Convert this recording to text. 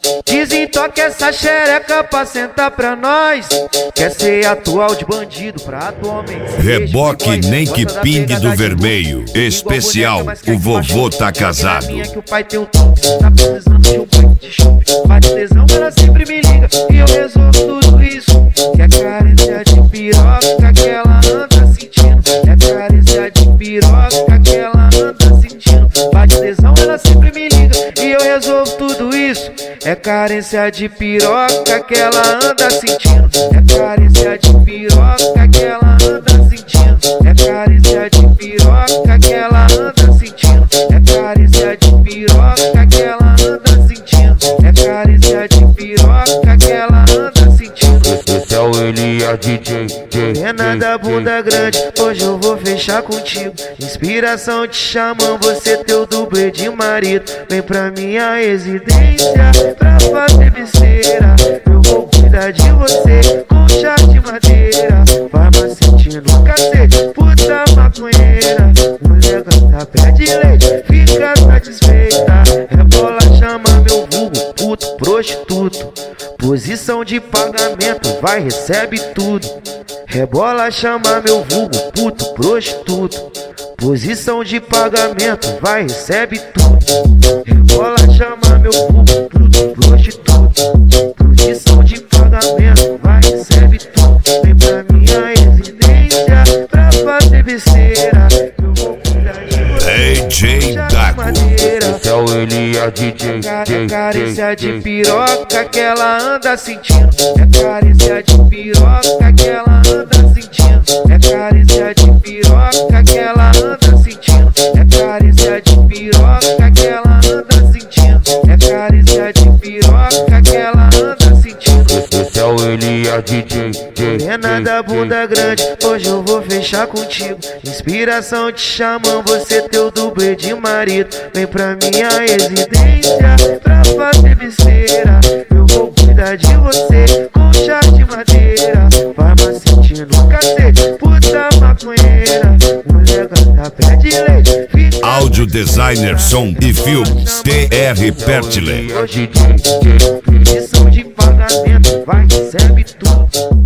Desentoca essa xereca pra sentar pra nós. Quer ser atual de bandido pra atualmente. Reboque nem que pingue do vermelho. Especial, o vovô tá casado. Que o pai tem um tom, tá precisando de um banho de chuva. Bate tesão, ela sempre me liga e eu resolvo tudo isso. Quer carícia de piroca que ela anda sentindo. Quer carícia de piroca que ela anda sentindo. Bate tesão, ela sempre me liga e eu resolvo tudo isso. É carência de piroca que ela anda sentindo. É carência de piroca que ela anda sentindo. É carência de piroca que ela anda sentindo. É carência de piroca que ela anda sentindo. É carência de piroca que ela anda sentindo. Esse é o Elias DJ. Pena da bunda grande, hoje eu vou fechar contigo. Inspiração te chamam, você teu dublê de marido. Vem pra minha residência pra fazer besteira. Eu vou cuidar de você com chá de madeira. Vai macetinho no cacete, puta maconheira. Mulher gata pede leite, fica satisfeita. Rebola, chama meu vulgo, puto, prostituto. Posição de pagamento, vai, recebe tudo. Rebola, chama meu vulgo, puto, prostituto. Posição de pagamento, vai, recebe tudo. Rebola, chama meu vulgo, puto, prostituto. Posição de pagamento, vai, recebe tudo. Vem pra minha residência pra fazer besteira. Eu vou cuidar de você. DJ Dago. Esse é o Elias DJ. Carícia de piroca que ela anda sentindo. É carícia de piroca que ela anda sentindo. É carícia de piroca que ela anda sentindo. É carícia de piroca que ela anda sentindo. É carícia de piroca que ela anda sentindo. Esse é o Elias DJ. Pena da bunda grande, hoje eu vou fechar contigo. Inspiração te chamam, você teu dublê de marido. Vem pra minha residência pra fazer besteira. Eu vou cuidar de você com chá de madeira. Vai macetinho no cacete, puta maconheira. Mulher gata pede leite, fica Áudio designer, som e filmes. TR Pertile. Posição de pagamento, vai, recebe tudo.